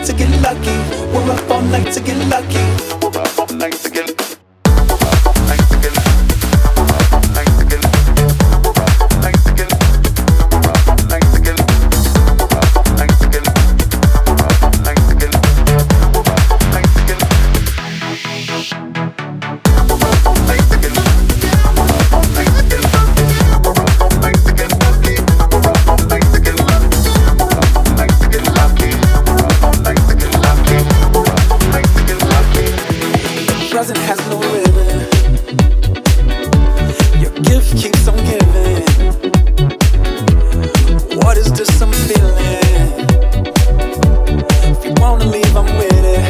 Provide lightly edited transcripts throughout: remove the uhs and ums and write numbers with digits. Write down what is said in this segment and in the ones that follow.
to get lucky. We're up all night to get lucky. We're up all night to get lucky. Present has no ribbon. Your gift keeps on giving. What is this I'm feeling? If you wanna leave, I'm with it.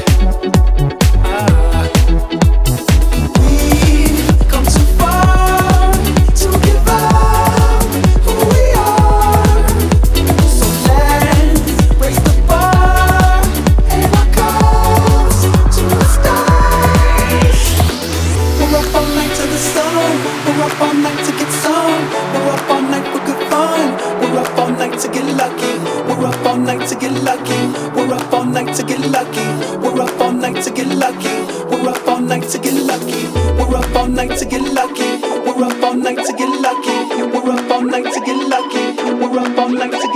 We've come too far to give up who we are. So let's raise the bar and our goals to the stars. We're up all night to the sun. We're up all night to get some. We're up all night for good fun. We're up all night to get lucky. We're up all night to get lucky. We're up all night to get lucky. We're up all night to get lucky. We're up all night to get lucky. We're up all night to get lucky. We're up all night to get lucky. We're up all night to get lucky. We're up all night to get lucky.